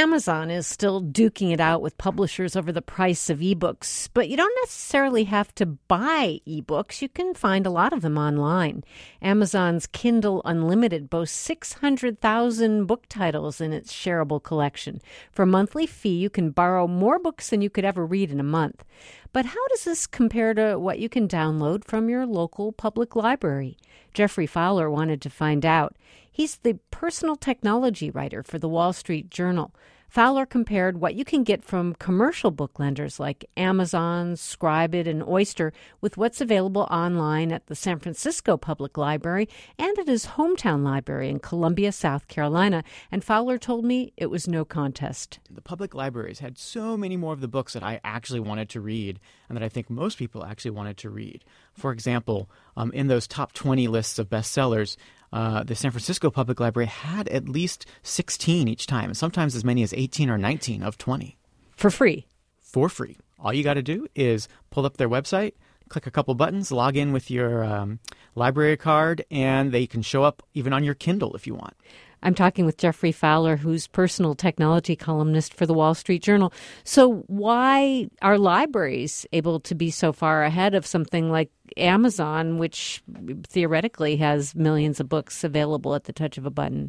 Amazon is still duking it out with publishers over the price of ebooks, but you don't necessarily have to buy ebooks. You can find a lot of them online. Amazon's Kindle Unlimited boasts 600,000 book titles in its shareable collection. For a monthly fee, you can borrow more books than you could ever read in a month. But how does this compare to what you can download from your local public library? Jeffrey Fowler wanted to find out. He's the personal technology writer for the Wall Street Journal. Fowler compared what you can get from commercial book lenders like Amazon, Scribd, and Oyster with what's available online at the San Francisco Public Library and at his hometown library in Columbia, South Carolina. And Fowler told me it was no contest. The public libraries had so many more of the books that I actually wanted to read and that I think most people actually wanted to read. For example, in those top 20 lists of bestsellers, the San Francisco Public Library had at least 16 each time, and sometimes as many as 18 or 19 of 20. For free? For free. All you got to do is pull up their website, click a couple buttons, log in with your library card, and they can show up even on your Kindle if you want. I'm talking with Jeffrey Fowler, who's personal technology columnist for the Wall Street Journal. So why are libraries able to be so far ahead of something like Amazon, which theoretically has millions of books available at the touch of a button?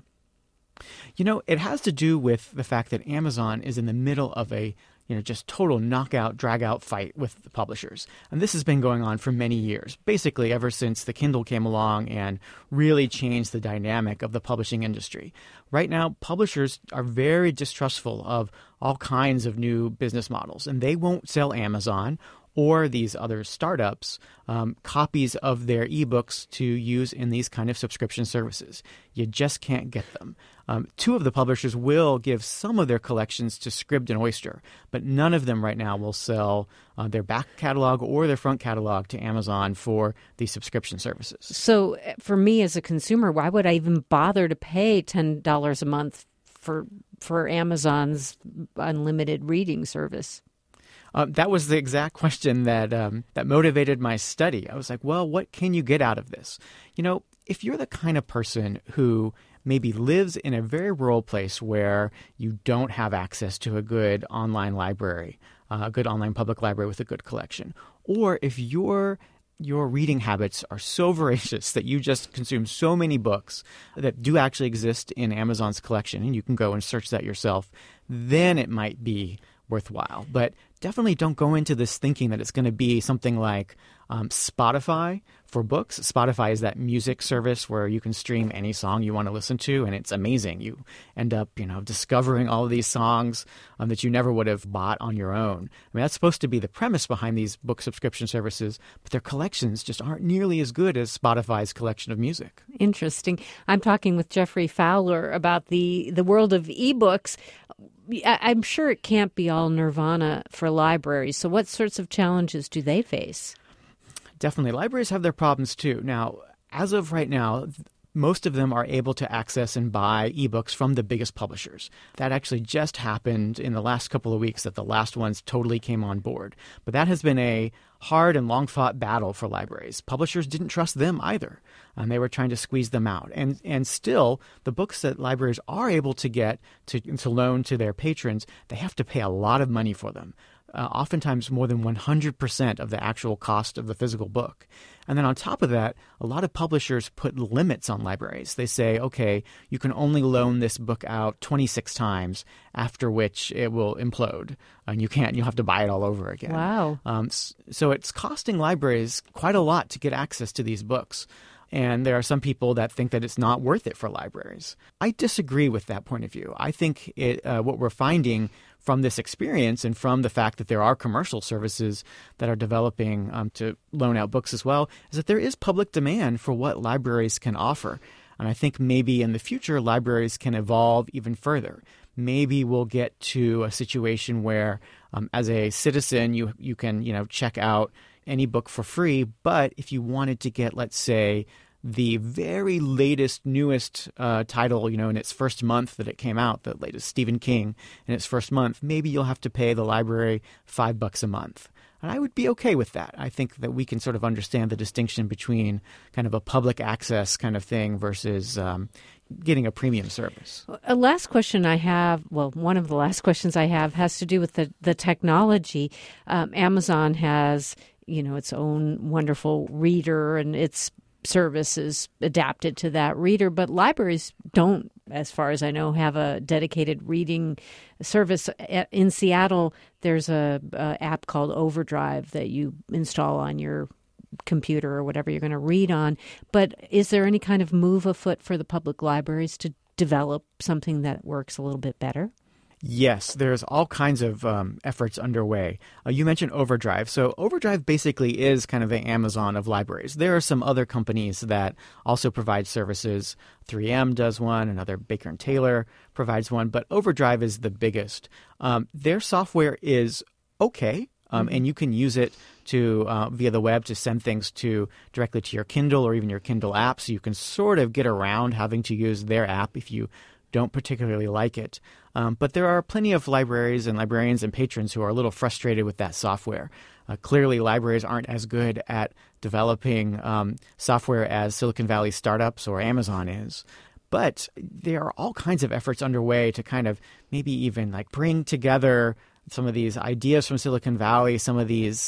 You know, it has to do with the fact that Amazon is in the middle of a just total knockout, drag-out fight with the publishers. And this has been going on for many years, basically ever since the Kindle came along and really changed the dynamic of the publishing industry. Right now, publishers are very distrustful of all kinds of new business models, and they won't sell Amazon or these other startups copies of their ebooks to use in these kind of subscription services. You just can't get them. Two of the publishers will give some of their collections to Scribd and Oyster, but none of them right now will sell their back catalog or their front catalog to Amazon for these subscription services. So for me as a consumer, why would I even bother to pay $10 a month for Amazon's unlimited reading service? That was the exact question that motivated my study. I was like, well, what can you get out of this? If you're the kind of person who maybe lives in a very rural place where you don't have access to a good online library, a good online public library with a good collection, or if your reading habits are so voracious that you just consume so many books that do actually exist in Amazon's collection, and you can go and search that yourself, then it might be worthwhile. But definitely don't go into this thinking that it's going to be something like Spotify for books. Spotify is that music service where you can stream any song you want to listen to, and it's amazing. You end up, discovering all of these songs that you never would have bought on your own. I mean, that's supposed to be the premise behind these book subscription services, but their collections just aren't nearly as good as Spotify's collection of music. Interesting. I'm talking with Jeffrey Fowler about the world of ebooks. I'm sure it can't be all nirvana for libraries. So what sorts of challenges do they face? Definitely. Libraries have their problems too. Now, as of right now, most of them are able to access and buy ebooks from the biggest publishers. That actually just happened in the last couple of weeks that the last ones totally came on board. But that has been a hard and long-fought battle for libraries. Publishers didn't trust them either, and they were trying to squeeze them out. And still, the books that libraries are able to get to loan to their patrons, they have to pay a lot of money for them. Oftentimes more than 100% of the actual cost of the physical book. And then on top of that, a lot of publishers put limits on libraries. They say, okay, you can only loan this book out 26 times, after which it will implode. And you'll have to buy it all over again. Wow. So it's costing libraries quite a lot to get access to these books. And there are some people that think that it's not worth it for libraries. I disagree with that point of view. I think what we're finding from this experience and from the fact that there are commercial services that are developing to loan out books as well is that there is public demand for what libraries can offer. And I think maybe in the future, libraries can evolve even further. Maybe we'll get to a situation where as a citizen, you can check out any book for free. But if you wanted to get, let's say, the very latest, newest title, in its first month that it came out, the latest Stephen King in its first month, maybe you'll have to pay the library $5 a month. And I would be okay with that. I think that we can sort of understand the distinction between kind of a public access kind of thing versus, getting a premium service. A last question I have, well, one of the last questions I have has to do with the technology. Amazon has, its own wonderful reader, and its service is adapted to that reader, but libraries don't, as far as I know, have a dedicated reading service. In Seattle, there's a app called Overdrive that you install on your computer or whatever you're going to read on. But is there any kind of move afoot for the public libraries to develop something that works a little bit better? Yes, there's all kinds of efforts underway. You mentioned Overdrive. So Overdrive basically is kind of the Amazon of libraries. There are some other companies that also provide services. 3M does one, another Baker & Taylor provides one, but Overdrive is the biggest. Their software is okay, and you can use it to via the web to send things directly to your Kindle or even your Kindle app, so you can sort of get around having to use their app if you don't particularly like it. But there are plenty of libraries and librarians and patrons who are a little frustrated with that software. Clearly, libraries aren't as good at developing software as Silicon Valley startups or Amazon is. But there are all kinds of efforts underway to kind of maybe even like bring together some of these ideas from Silicon Valley, some of these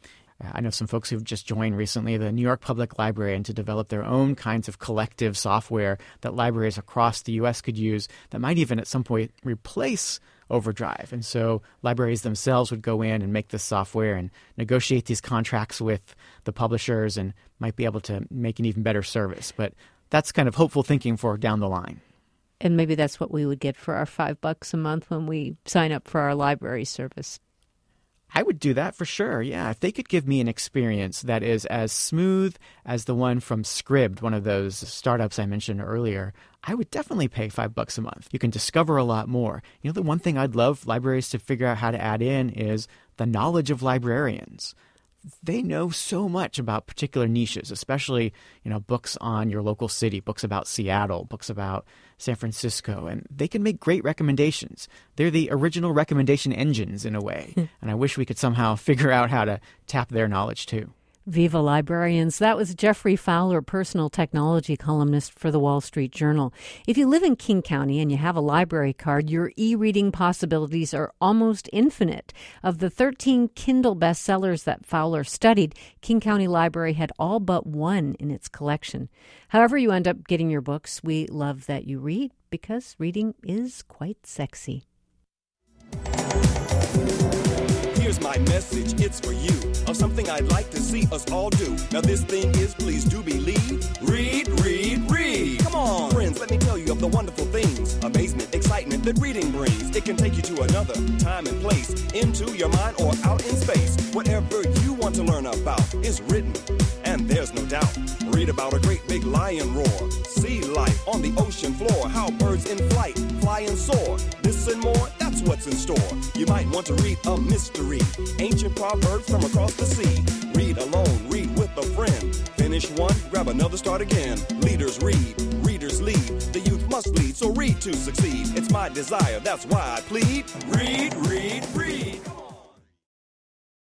I know some folks who've just joined recently the New York Public Library, and to develop their own kinds of collective software that libraries across the U.S. could use that might even at some point replace Overdrive. And so libraries themselves would go in and make this software and negotiate these contracts with the publishers and might be able to make an even better service. But that's kind of hopeful thinking for down the line. And maybe that's what we would get for our $5 a month when we sign up for our library service. I would do that for sure, yeah. If they could give me an experience that is as smooth as the one from Scribd, one of those startups I mentioned earlier, I would definitely pay $5 a month. You can discover a lot more. The one thing I'd love libraries to figure out how to add in is the knowledge of librarians. They know so much about particular niches, especially, books on your local city, books about Seattle, books about San Francisco, and they can make great recommendations. They're the original recommendation engines in a way, and I wish we could somehow figure out how to tap their knowledge too. Viva Librarians. That was Jeffrey Fowler, personal technology columnist for the Wall Street Journal. If you live in King County and you have a library card, your e-reading possibilities are almost infinite. Of the 13 Kindle bestsellers that Fowler studied, King County Library had all but one in its collection. However you end up getting your books, we love that you read because reading is quite sexy. Here's my message, it's for you, of something I'd like to see us all do. Now this thing is, please do believe, read, read, read. Come on, friends, let me tell you of the wonderful things, amazement, excitement that reading brings. It can take you to another time and place, into your mind or out in space. Whatever you want to learn about is written, and there's no doubt. Read about a great big lion roar, see life on the ocean floor, how birds in flight fly and soar. This and more, that's what's in store. You might want to read a mystery, ancient proverbs from across the sea. Read alone, read with a friend. Finish one, grab another, start again. Leaders read, readers lead. The youth must lead, so read to succeed. It's my desire, that's why I plead. Read, read, read. Come on.